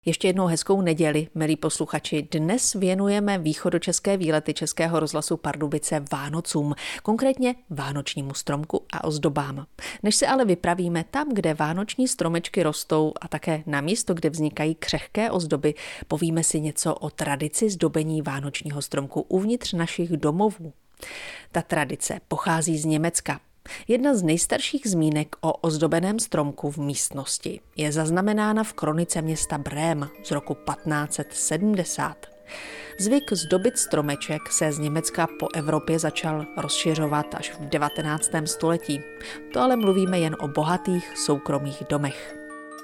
Ještě jednou hezkou neděli, milí posluchači. Dnes věnujeme východočeské výlety Českého rozhlasu Pardubice Vánocům, konkrétně vánočnímu stromku a ozdobám. Než se ale vypravíme tam, kde vánoční stromečky rostou a také na místo, kde vznikají křehké ozdoby, povíme si něco o tradici zdobení vánočního stromku uvnitř našich domovů. Ta tradice pochází z Německa. Jedna z nejstarších zmínek o ozdobeném stromku v místnosti je zaznamenána v kronice města Brém z roku 1570. Zvyk zdobit stromeček se z Německa po Evropě začal rozšiřovat až v 19. století. To ale mluvíme jen o bohatých soukromých domech.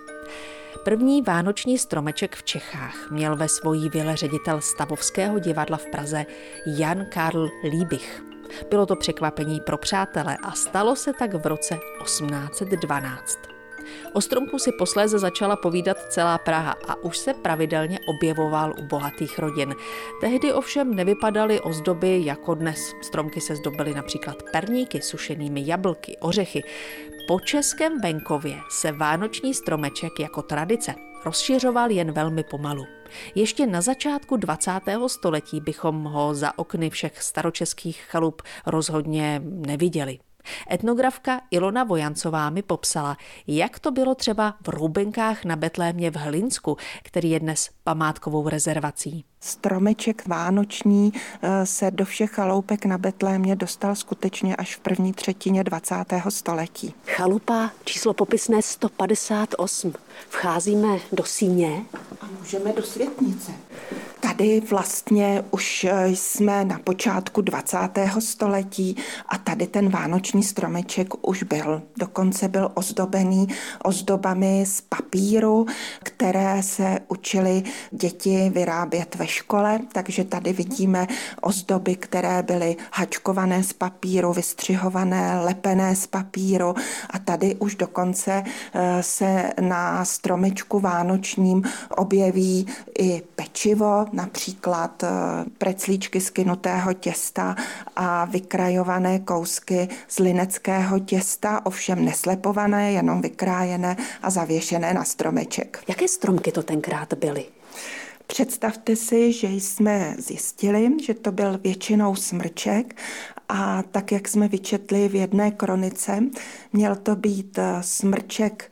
První vánoční stromeček v Čechách měl ve svojí vile ředitel Stavovského divadla v Praze Jan Karl Liebig. Bylo to překvapení pro přátele a stalo se tak v roce 1812. O stromku si posléze začala povídat celá Praha a už se pravidelně objevoval u bohatých rodin. Tehdy ovšem nevypadaly ozdoby jako dnes. Stromky se zdobily například perníky, sušenými jablky, ořechy. Po českém venkově se vánoční stromeček jako tradice rozšiřoval jen velmi pomalu. Ještě na začátku 20. století bychom ho za okny všech staročeských chalup rozhodně neviděli. Etnografka Ilona Vojancová mi popsala, jak to bylo třeba v Roubenkách na Betlémě v Hlinsku, který je dnes památkovou rezervací. Stromeček vánoční se do všech chaloupek na Betlémě dostal skutečně až v první třetině 20. století. Chalupa číslo popisné 158. Vcházíme do síně. A můžeme do světnice. Tady vlastně už jsme na počátku 20. století a tady ten vánoční stromeček už byl. Dokonce byl ozdobený ozdobami z papíru, které se učili děti vyrábět ve škole, takže tady vidíme ozdoby, které byly hačkované z papíru, vystřihované, lepené z papíru a tady už dokonce se na stromečku vánočním objeví i pečivo, například preclíčky z kynutého těsta a vykrajované kousky z lineckého těsta, ovšem neslepované, jenom vykrájené a zavěšené na stromeček. Jaké stromky to tenkrát byly? Představte si, že jsme zjistili, že to byl většinou smrček a tak, jak jsme vyčetli v jedné kronice, měl to být smrček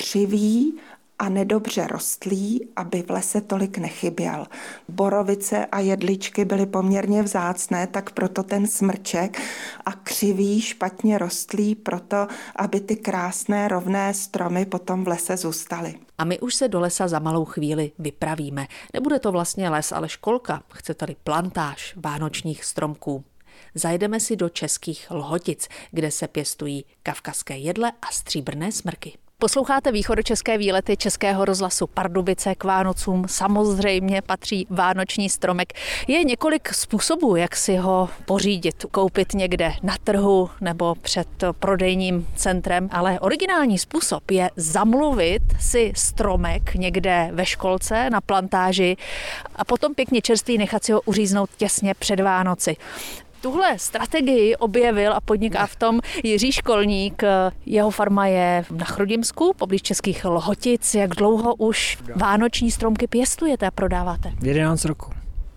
křivý a nedobře rostlý, aby v lese tolik nechyběl. Borovice a jedličky byly poměrně vzácné, tak proto ten smrček a křivý, špatně rostlý, proto aby ty krásné rovné stromy potom v lese zůstaly. A my už se do lesa za malou chvíli vypravíme. Nebude to vlastně les, ale školka. Chcete-li plantáž vánočních stromků. Zajdeme si do českých Lhotic, kde se pěstují kavkazské jedle a stříbrné smrky. Posloucháte východočeské výlety Českého rozhlasu Pardubice k Vánocům. Samozřejmě patří vánoční stromek. Je několik způsobů, jak si ho pořídit, koupit někde na trhu nebo před prodejním centrem, ale originální způsob je zamluvit si stromek někde ve školce, na plantáži a potom pěkně čerstvý nechat si ho uříznout těsně před Vánoci. Tuhle strategii objevil a podniká v tom Jiří Školník. Jeho farma je na Chrudimsku, poblíž českých Lhotic. Jak dlouho už vánoční stromky pěstujete a prodáváte? 11 roku.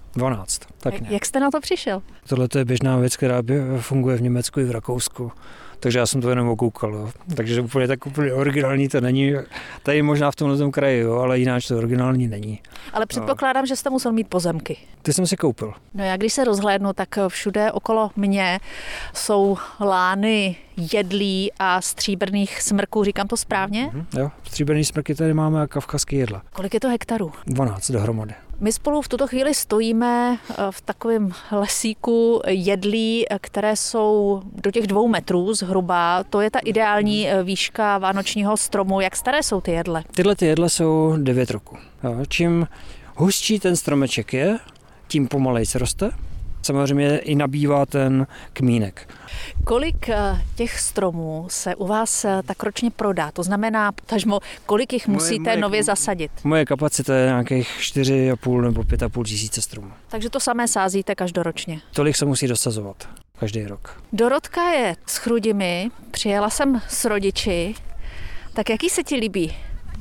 12. Tak Jak jste na to přišel? Tohle je běžná věc, která funguje v Německu i v Rakousku. Takže já jsem to jenom okoukal. Jo. Takže úplně originální to není. Tady možná v tomhle kraji, jo, ale jináč to originální není. Ale předpokládám, že jste musel mít pozemky. Ty jsem si koupil. No já když se rozhlédnu, tak všude okolo mě jsou lány jedlí a stříbrných smrků. Říkám to správně? Jo, stříbrný smrky tady máme a kavkazské jedla. Kolik je to hektarů? 12 dohromady. My spolu v tuto chvíli stojíme v takovém lesíku jedlí, které jsou do těch 2 metrů zhruba. To je ta ideální výška vánočního stromu. Jak staré jsou ty jedle? Tyhle ty jedle jsou 9 roku. Jo, čím hustší ten stromeček je, tím pomalej se roste. Samozřejmě i nabývá ten kmínek. Kolik těch stromů se u vás tak ročně prodá? To znamená, potažmo, kolik jich musíte nově zasadit? Moje kapacita je nějakých 4,5 nebo 5,5 tisíce stromů. Takže to samé sázíte každoročně? Tolik se musí dosazovat každý rok. Dorotka je z Chrudimi, přijela jsem s rodiči. Tak jaký se ti líbí?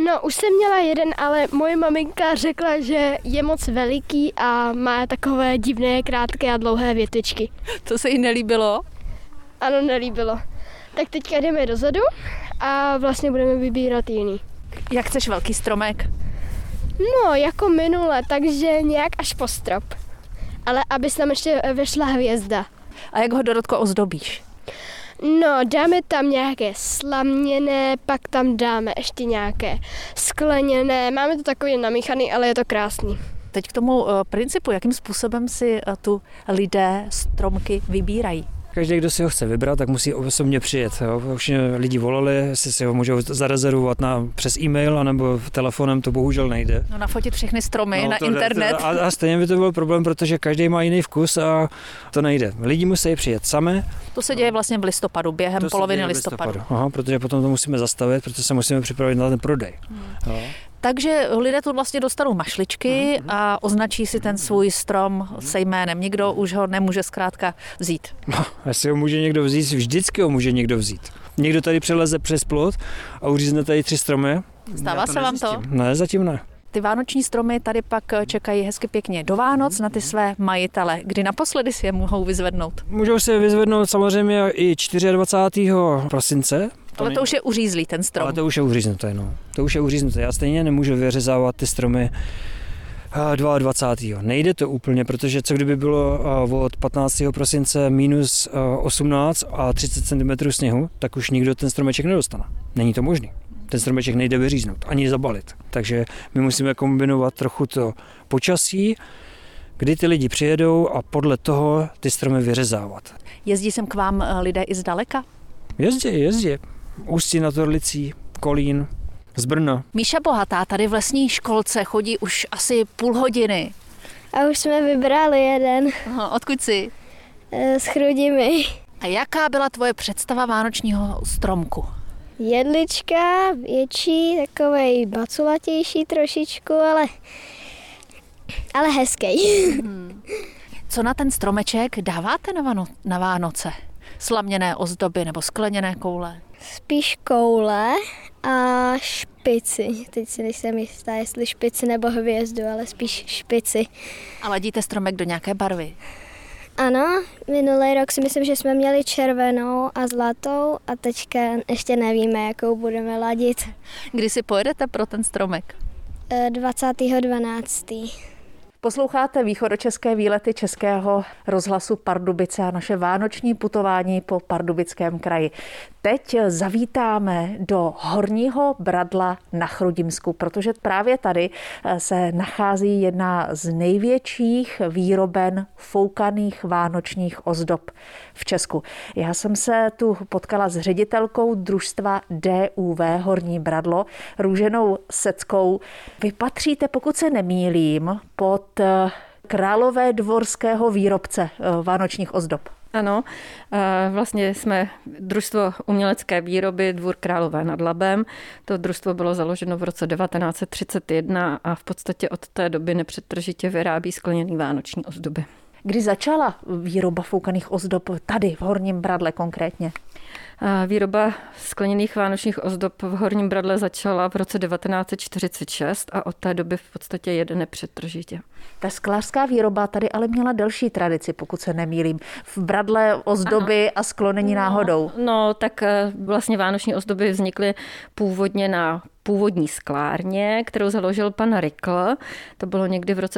No, už jsem měla jeden, ale moje maminka řekla, že je moc veliký a má takové divné, krátké a dlouhé větvičky. To se jí nelíbilo? Ano, nelíbilo. Tak teďka jdeme dozadu a vlastně budeme vybírat jiný. Jak chceš velký stromek? No, jako minule, takže nějak až po strop. Ale aby se tam ještě vešla hvězda. A jak ho, Dorotko, ozdobíš? No, dáme tam nějaké slaměné, pak tam dáme ještě nějaké skleněné. Máme to takový namíchaný, ale je to krásný. Teď k tomu principu, jakým způsobem si tu lidé stromky vybírají. Každý, kdo si ho chce vybrat, tak musí osobně přijet. Jo. Už lidi volali, jestli si ho můžou zarezervovat přes e-mail, anebo telefonem, to bohužel nejde. No, nafotit všechny stromy na internet. A stejně by to byl problém, protože každý má jiný vkus a to nejde. Lidi musí přijet sami. To se děje vlastně v listopadu, během poloviny listopadu. Aha, protože potom to musíme zastavit, protože se musíme připravit na ten prodej. Takže lidé tu vlastně dostanou mašličky a označí si ten svůj strom se jménem. Nikdo už ho nemůže zkrátka vzít. No, jestli ho může někdo vzít, vždycky ho může někdo vzít. Někdo tady přeleze přes plot a uřízne tady 3 stromy. Stává se vám to? Ne, zatím ne. Ty vánoční stromy tady pak čekají hezky pěkně do Vánoc na ty své majitele. Kdy naposledy si je mohou vyzvednout? Můžou si je vyzvednout samozřejmě i 24. prosince. Ale to už je uřízlý ten strom. Ale to už je uříznuté, no. To už je uříznuté. Já stejně nemůžu vyřezávat ty stromy 22. Nejde to úplně, protože co kdyby bylo od 15. prosince minus 18 a 30 cm sněhu, tak už nikdo ten stromeček nedostane. Není to možný. Ten stromeček nejde vyříznout, ani zabalit. Takže my musíme kombinovat trochu to počasí, kdy ty lidi přijedou a podle toho ty stromy vyřezávat. Jezdí sem k vám lidé i zdaleka? Jezdí. Ústí nad Orlicí, Kolín, z Brna. Míša Bohatá tady v lesní školce chodí už asi půl hodiny. A už jsme vybrali jeden. Aha, odkud jsi? S Chrudimi. A jaká byla tvoje představa vánočního stromku? Jedlička, větší, takovej baculatější trošičku, ale hezký. Co na ten stromeček dáváte na Vánoce? Slaměné ozdoby nebo skleněné koule? Spíš koule a špici. Teď si nejsem jistá, jestli špici nebo hvězdu, ale spíš špici. A ladíte stromek do nějaké barvy? Ano, minulý rok si myslím, že jsme měli červenou a zlatou a teďka ještě nevíme, jakou budeme ladit. Kdy si pojedete pro ten stromek? 20.12. Posloucháte východočeské výlety Českého rozhlasu Pardubice a naše vánoční putování po Pardubickém kraji. Teď zavítáme do Horního Bradla na Chrudimsku, protože právě tady se nachází jedna z největších výroben foukaných vánočních ozdob v Česku. Já jsem se tu potkala s ředitelkou družstva DUV Horní Bradlo, Růženou Seckou. Vy patříte, pokud se nemýlím, pod královédvorského výrobce vánočních ozdob. Ano, vlastně jsme družstvo umělecké výroby Dvůr Králové nad Labem. To družstvo bylo založeno v roce 1931 a v podstatě od té doby nepřetržitě vyrábí skleněné vánoční ozdoby. Kdy začala výroba foukaných ozdob tady v Horním Bradle konkrétně? Výroba skleněných vánočních ozdob v Horním Bradle začala v roce 1946 a od té doby v podstatě jede nepřetržitě. Ta sklářská výroba tady ale měla delší tradici, pokud se nemýlím. V Bradle ozdoby a sklo není náhodou. No, tak vlastně vánoční ozdoby vznikly původně na původní sklárně, kterou založil pan Rykl. To bylo někdy v roce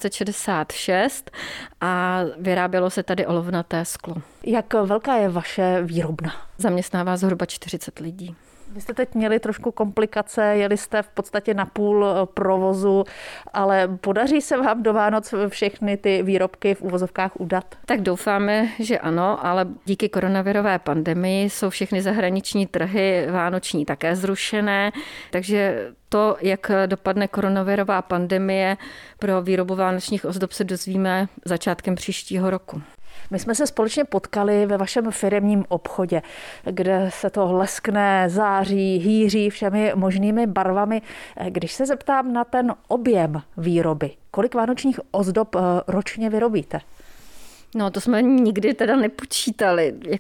1866 a vyrábělo se tady olovnaté sklo. Jak velká je vaše výrobna? Zaměstnává zhruba 40 lidí. Vy jste teď měli trošku komplikace, jeli jste v podstatě na půl provozu, ale podaří se vám do Vánoc všechny ty výrobky v uvozovkách udat? Tak doufáme, že ano, ale díky koronavirové pandemii jsou všechny zahraniční trhy vánoční také zrušené, takže to, jak dopadne koronavirová pandemie pro výrobu vánočních ozdob, se dozvíme začátkem příštího roku. My jsme se společně potkali ve vašem firemním obchodě, kde se to leskne, září, hýří všemi možnými barvami. Když se zeptám na ten objem výroby, kolik vánočních ozdob ročně vyrobíte? No, to jsme nikdy teda nepočítali.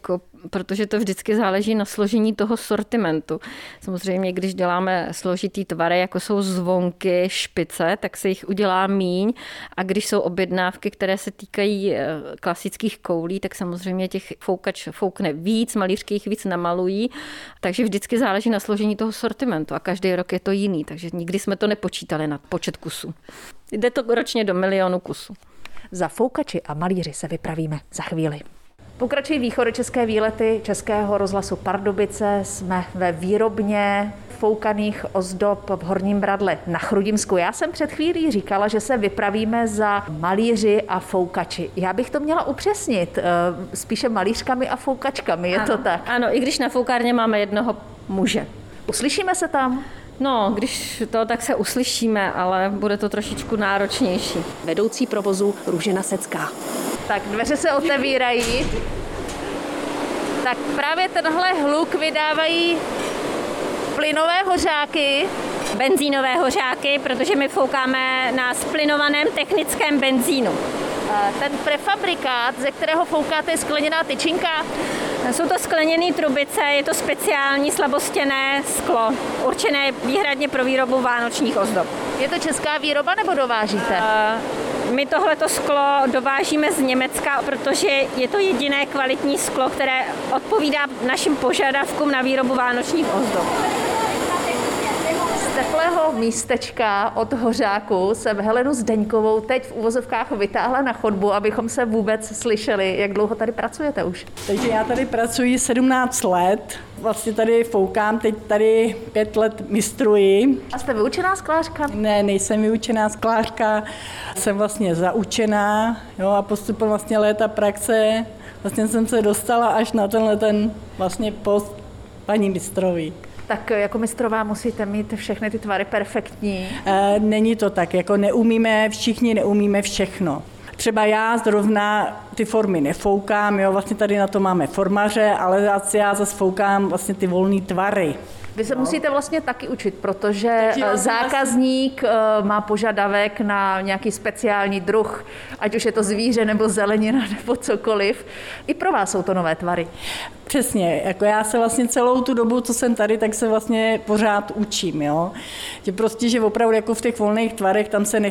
protože to vždycky záleží na složení toho sortimentu. Samozřejmě, když děláme složitý tvary, jako jsou zvonky, špice, tak se jich udělá míň, a když jsou objednávky, které se týkají klasických koulí, tak samozřejmě těch foukač foukne víc, malířky jich víc namalují, takže vždycky záleží na složení toho sortimentu a každý rok je to jiný, takže nikdy jsme to nepočítali na počet kusů. Jde to ročně do 1 milionu kusů. Za foukači a malíři se vypravíme za chvíli. Pokračují východočeské výlety Českého rozhlasu Pardubice. Jsme ve výrobně foukaných ozdob v Horním Bradle na Chrudimsku. Já jsem před chvílí říkala, že se vypravíme za malíři a foukači. Já bych to měla upřesnit. Spíše malířkami a foukačkami, je to tak? Ano, i když na foukárně máme jednoho muže. Uslyšíme se tam? No, když to, tak se uslyšíme, ale bude to trošičku náročnější. Vedoucí provozu Růžena Secká. Tak dveře se otevírají. Tak právě tenhle hluk vydávají plynové hořáky. Benzínové hořáky, protože my foukáme na splynovaném technickém benzínu. Ten prefabrikát, ze kterého foukáte, je skleněná tyčinka. Jsou to skleněné trubice, je to speciální slabostěnné sklo, určené výhradně pro výrobu vánočních ozdob. Je to česká výroba nebo dovážíte? My tohleto sklo dovážíme z Německa, protože je to jediné kvalitní sklo, které odpovídá našim požadavkům na výrobu vánočních ozdob. Z teplého místečka od hořáku jsem Helenu Zdeňkovou teď v uvozovkách vytáhla na chodbu, abychom se vůbec slyšeli. Jak dlouho tady pracujete už? Takže já tady pracuji 17 let. Vlastně tady foukám, teď tady 5 let mistruji. A jste vyučená sklářka? Ne, nejsem vyučená sklářka, jsem vlastně zaučená, jo, a postupem vlastně léta praxe vlastně jsem se dostala až na ten vlastně post paní mistrový. Tak jako mistrová musíte mít všechny ty tvary perfektní. Není to tak, jako všichni neumíme všechno. Třeba já zrovna ty formy nefoukám, jo, vlastně tady na to máme formaře, ale já zase foukám vlastně ty volné tvary. Vy se musíte vlastně taky učit, protože zákazník má požadavek na nějaký speciální druh, ať už je to zvíře nebo zelenina nebo cokoliv. I pro vás jsou to nové tvary. Přesně, jako já se vlastně celou tu dobu, co jsem tady, tak se vlastně pořád učím, jo. Že prostě, že opravdu jako v těch volných tvarech tam se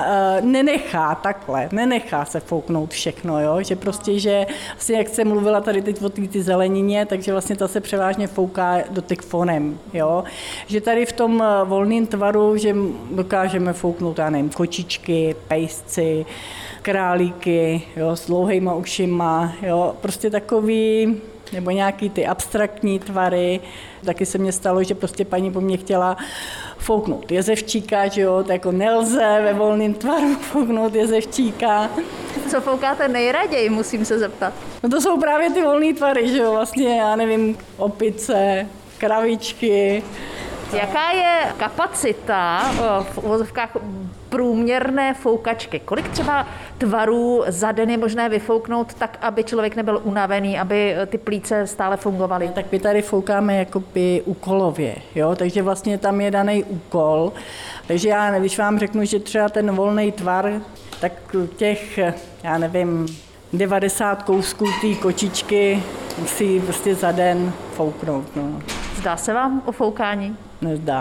nenechá se fouknout všechno, jo. Že prostě, že vlastně jak jsem mluvila tady teď o té zelenině, takže vlastně ta se převážně fouká do těch fonem, jo. Že tady v tom volném tvaru, že dokážeme fouknout, já nevím, kočičky, pejsci, králíky, jo, s dlouhejma ušima, jo, prostě takový, nebo nějaký ty abstraktní tvary. Taky se mně stalo, že prostě paní po mně chtěla fouknout jezevčíka, že jo, to jako nelze ve volném tvaru fouknout jezevčíka. Co foukáte nejraději, musím se zeptat? No to jsou právě ty volné tvary, že jo, vlastně, já nevím, opice, kravičky. Jaká je kapacita v uvozovkách průměrné foukačky? Kolik třeba tvarů za den je možné vyfouknout tak, aby člověk nebyl unavený, aby ty plíce stále fungovaly? Tak my tady foukáme jakoby úkolově, jo? Takže vlastně tam je daný úkol. Takže já, když vám řeknu, že třeba ten volný tvar, tak těch, já nevím, 90 kousků té kočičky musí prostě za den fouknout. No. Zdá se vám o foukání? Nezdá.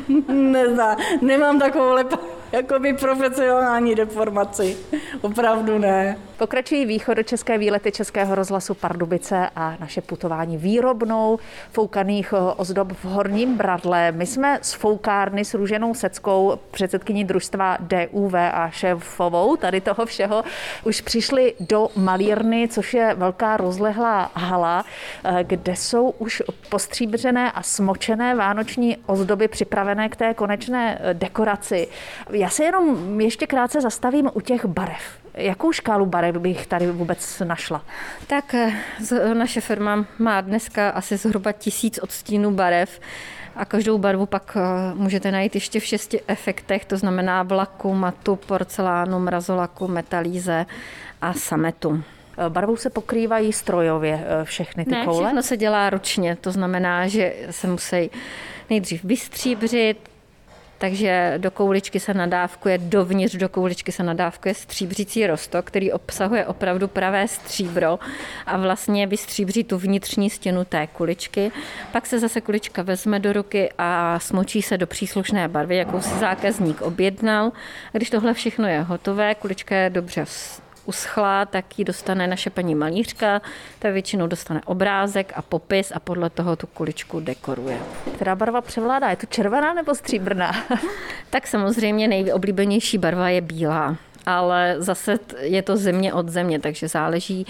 Nemám takovou jakoby profesionální deformaci. Opravdu ne. Pokračují východočeské výlety Českého rozhlasu Pardubice a naše putování výrobnou foukaných ozdob v Horním Bradle. My jsme z foukárny s Růženou Seckou, předsedkyní družstva DUV a šéfovou tady toho všeho, už přišli do malírny, což je velká rozlehlá hala, kde jsou už postříbřené a smočené vánoční ozdoby připravené k té konečné dekoraci. Já se jenom ještě krátce zastavím u těch barev. Jakou škálu barev bych tady vůbec našla? Tak naše firma má dneska asi zhruba 1000 odstínů barev a každou barvu pak můžete najít ještě v 6 efektech, to znamená v laku, matu, porcelánu, mrazolaku, metalíze a sametu. Barvou se pokrývají strojově všechny ty koule? Ne, všechno se dělá ručně, to znamená, že se musí nejdřív vystříbřit, takže do kouličky se nadávkuje, dovnitř do kouličky se nadávkuje stříbřící roztok, který obsahuje opravdu pravé stříbro a vlastně vystříbří tu vnitřní stěnu té kuličky. Pak se zase kulička vezme do ruky a smočí se do příslušné barvy, jakou si zákazník objednal. A když tohle všechno je hotové, kulička je dobře uschlá, tak ji dostane naše paní malířka, ta většinou dostane obrázek a popis a podle toho tu kuličku dekoruje. Která barva převládá? Je to červená nebo stříbrná? Tak samozřejmě nejoblíbenější barva je bílá, ale zase je to země od země, takže záleží,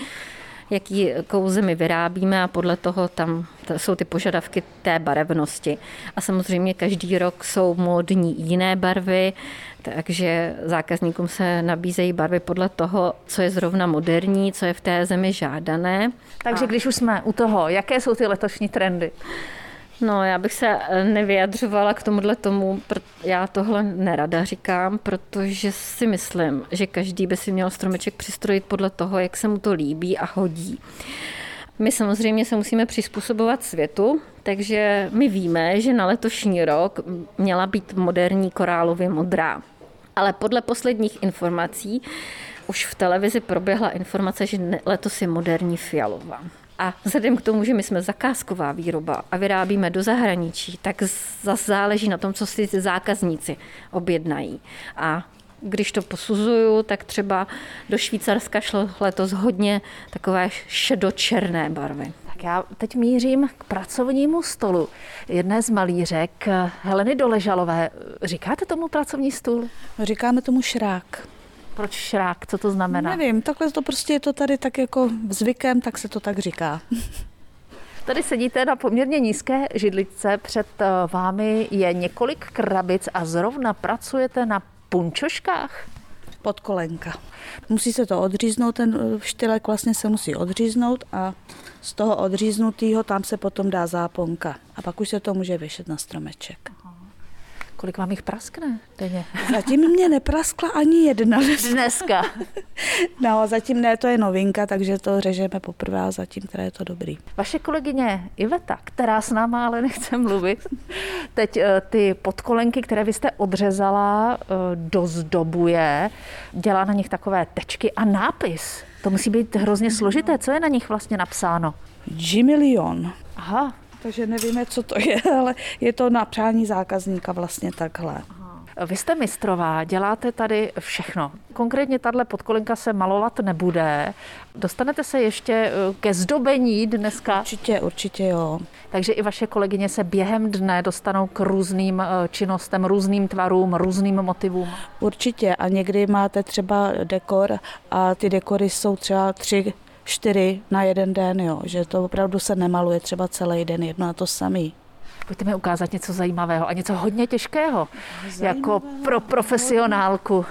jakou zemi vyrábíme a podle toho tam jsou ty požadavky té barevnosti. A samozřejmě každý rok jsou módní jiné barvy, takže zákazníkům se nabízejí barvy podle toho, co je zrovna moderní, co je v té zemi žádané. Takže když už jsme u toho, jaké jsou ty letošní trendy? No, já bych se nevyjadřovala k tomuhle tomu, já tohle nerada říkám, protože si myslím, že každý by si měl stromeček přistrojit podle toho, jak se mu to líbí a hodí. My samozřejmě se musíme přizpůsobovat světu, takže my víme, že na letošní rok měla být moderní korálově modrá. Ale podle posledních informací už v televizi proběhla informace, že letos je moderní fialová. A vzhledem k tomu, že my jsme zakázková výroba a vyrábíme do zahraničí, tak zase záleží na tom, co si ty zákazníci objednají. A když to posuzuju, tak třeba do Švýcarska šlo letos hodně takové šedočerné barvy. Tak já teď mířím k pracovnímu stolu jedné z malířek, Heleny Doležalové. Říkáte tomu pracovní stůl? Říkáme tomu šrák. Proč šrák? Co to znamená? Nevím, takhle to prostě je to tady tak jako zvykem, tak se to tak říká. Tady sedíte na poměrně nízké židličce, před vámi je několik krabic a zrovna pracujete na punčoškách? Podkolenka. Musí se to odříznout, ten štylek vlastně se musí odříznout a z toho odříznutého tam se potom dá záponka a pak už se to může věšet na stromeček. Kolik vám jich praskne denně? Zatím mě nepraskla ani jedna. Dneska? No, zatím ne, to je novinka, takže to řežeme poprvé a zatím teda je to dobrý. Vaše kolegyně Iveta, která s náma ale nechce mluvit, teď ty podkolenky, které vy jste odřezala, dozdobuje, dělá na nich takové tečky a nápis. To musí být hrozně složité. Co je na nich vlastně napsáno? Gimilion. Aha. Takže nevíme, co to je, ale je to na přání zákazníka vlastně takhle. Vy jste mistrová, děláte tady všechno. Konkrétně tahle podkolenka se malovat nebude. Dostanete se ještě ke zdobení dneska? Určitě jo. Takže i vaše kolegyně se během dne dostanou k různým činnostem, různým tvarům, různým motivům? Určitě a někdy máte třeba dekor a ty dekory jsou třeba 3-4 na jeden den, jo, že to opravdu se nemaluje třeba celý den jedno a to samý. Pojďte mi ukázat něco zajímavého a něco hodně těžkého, jako pro profesionálku.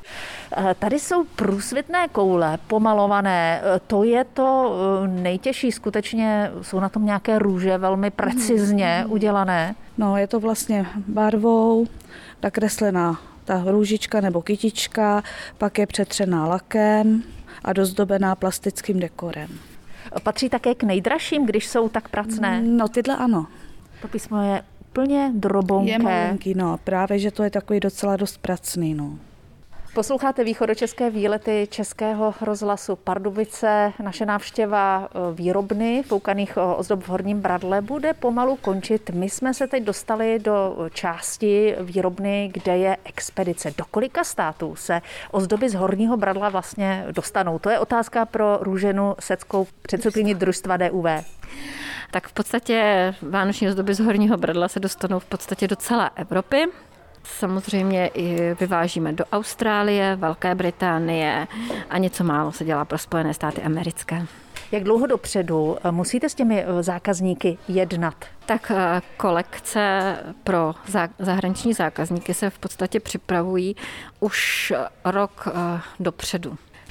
Tady jsou průsvitné koule, pomalované, to je to nejtěžší, skutečně jsou na tom nějaké růže velmi precizně udělané. No, je to vlastně barvou nakreslená ta růžička nebo kytička, pak je přetřená lakem a dozdobená plastickým dekorem. Patří také k nejdražším, když jsou tak pracné? No, tyhle ano. To písmo je úplně drobonké. Je malinký, no, právě, že to je takový docela dost pracný, no. Posloucháte východočeské výlety Českého rozhlasu Pardubice. Naše návštěva výrobny foukaných ozdob v Horním Bradle bude pomalu končit. My jsme se teď dostali do části výrobny, kde je expedice. Do kolika států se ozdoby z Horního Bradla vlastně dostanou? To je otázka pro Růženu Seckou, předsedkyni družstva DUV. Tak v podstatě vánoční ozdoby z Horního Bradla se dostanou v podstatě do celé Evropy. Samozřejmě i vyvážíme do Austrálie, Velké Británie a něco málo se dělá pro Spojené státy americké. Jak dlouho dopředu musíte s těmi zákazníky jednat? Tak kolekce pro zahraniční zákazníky se v podstatě připravují už rok dopředu.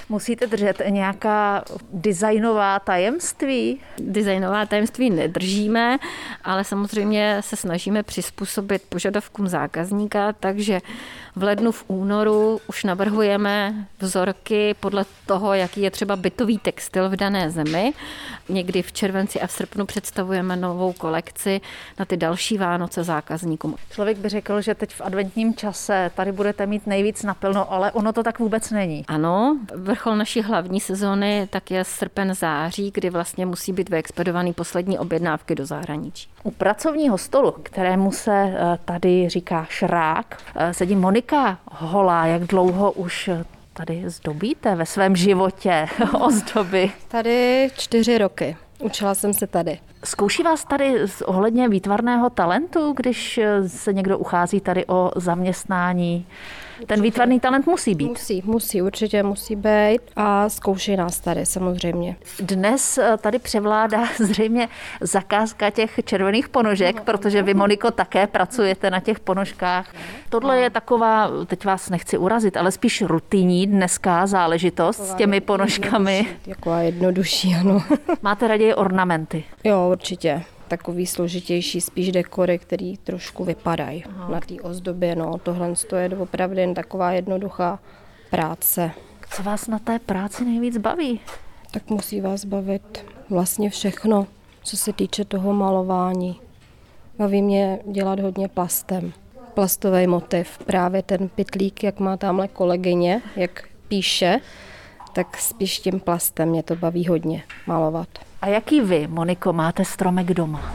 Musíte držet nějaká designová tajemství? Designová tajemství nedržíme, ale samozřejmě se snažíme přizpůsobit požadavkům zákazníka, takže v lednu, v únoru už navrhujeme vzorky podle toho, jaký je třeba bytový textil v dané zemi. Někdy v červenci a v srpnu představujeme novou kolekci na ty další Vánoce zákazníkům. Člověk by řekl, že teď v adventním čase tady budete mít nejvíc naplno, ale ono to tak vůbec není. Ano, vrchol naší hlavní sezóny tak je srpen, září, kdy vlastně musí být vyexpedovaný poslední objednávky do zahraničí. U pracovního stolu, kterému se tady říká šrák, sedí Monika Holá. Jak dlouho už tady zdobíte ve svém životě ozdoby? Tady 4 roky. Učila jsem se tady. Zkouší vás tady ohledně výtvarného talentu, když se někdo uchází tady o zaměstnání? Ten výtvarný talent musí být. Určitě musí být a zkouší nás tady samozřejmě. Dnes tady převládá zřejmě zakázka těch červených ponožek, protože vy, Moniko, také pracujete na těch ponožkách. Tohle je taková, teď vás nechci urazit, ale spíš rutinní dneska záležitost s těmi ponožkami. Taková jednodušší, ano. Máte raději ornamenty? Jo, určitě. Takový složitější, spíš dekory, který trošku vypadají na té ozdobě. No, tohle je opravdu jen taková jednoduchá práce. Co vás na té práci nejvíc baví? Tak musí vás bavit vlastně všechno, co se týče toho malování. Baví mě dělat hodně plastem. Plastový motiv, právě ten pytlík, jak má tamhle kolegyně, jak píše, tak spíš tím plastem mě to baví hodně malovat. A jaký vy, Moniko, máte stromek doma?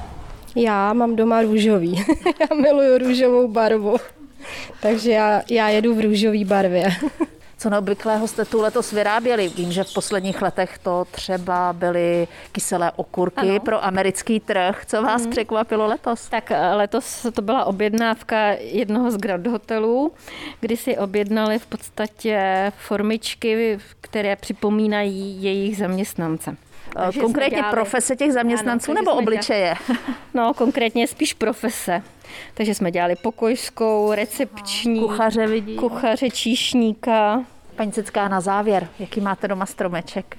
Já mám doma růžový. Já miluju růžovou barvu. Takže já jedu v růžové barvě. Co neobvyklého jste tu letos vyráběli? Vím, že v posledních letech to třeba byly kyselé okurky pro americký trh. Co vás překvapilo letos? Tak letos to byla objednávka jednoho z Grand hotelů, kdy si objednali v podstatě formičky, které připomínají jejich zaměstnance. Takže konkrétně profese těch zaměstnanců, ano, nebo obličeje? No, konkrétně spíš profese. Takže jsme dělali pokojskou, recepční, kuchaře, číšníka. Paní Secká, na závěr, jaký máte doma stromeček?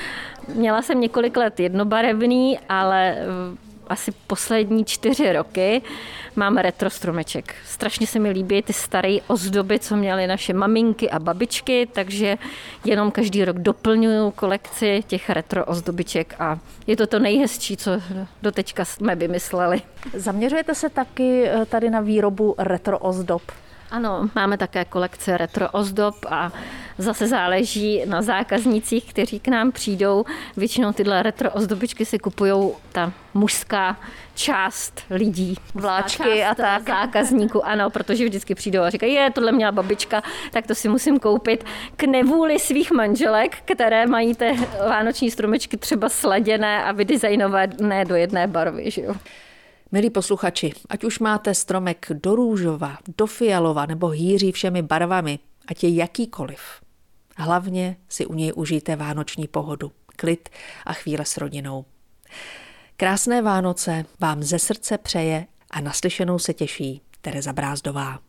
Měla jsem několik let jednobarevný, ale asi poslední 4 roky mám retro stromeček. Strašně se mi líbí ty staré ozdoby, co měly naše maminky a babičky, takže jenom každý rok doplňuju kolekci těch retro ozdobiček a je to nejhezčí, co doteďka jsme vymysleli. Zaměřujete se taky tady na výrobu retro ozdob? Ano, máme také kolekce retro ozdob a zase záleží na zákaznících, kteří k nám přijdou. Většinou tyhle retro ozdobičky si kupují ta mužská část lidí. Vláčky a tak. Zákazníků, ano, protože vždycky přijdou a říkají, tohle měla babička, tak to si musím koupit k nevůli svých manželek, které mají ty vánoční stromečky třeba sladěné a vydesignované do jedné barvy, že jo. Milí posluchači, ať už máte stromek do růžova, do fialova nebo hýří všemi barvami, ať je jakýkoliv, hlavně si u něj užijte vánoční pohodu, klid a chvíle s rodinou. Krásné Vánoce vám ze srdce přeje a naslyšenou se těší Tereza Brázdová.